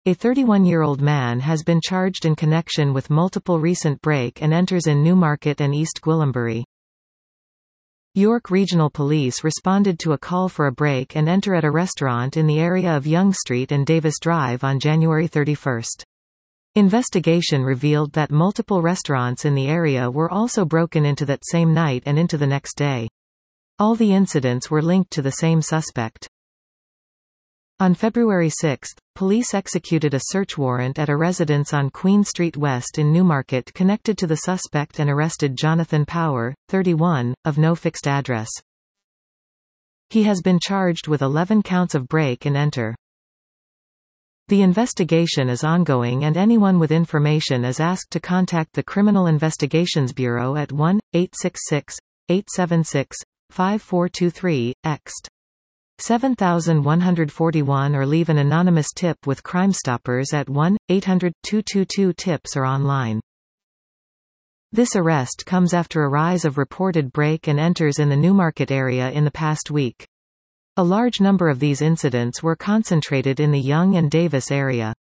A 31-year-old man has been charged in connection with multiple recent break-and-enters in Newmarket and East Gwillimbury. York Regional Police responded to a call for a break-and-enter at a restaurant in the area of Yonge Street and Davis Drive on January 31. Investigation revealed that multiple restaurants in the area were also broken into that same night and into the next day. All the incidents were linked to the same suspect. On February 6, police executed a search warrant at a residence on Queen Street West in Newmarket connected to the suspect and arrested Jonathan Power, 31, of no fixed address. He has been charged with 11 counts of break-and-enter. The investigation is ongoing and anyone with information is asked to contact the Criminal Investigations Bureau at 1-866-876-5423, ext. 7141 or leave an anonymous tip with Crime Stoppers at 1-800-222-TIPS or online. This arrest comes after a rise of reported break-and-enters in the Newmarket area in the past week. A large number of these incidents were concentrated in the Yonge and Davis area.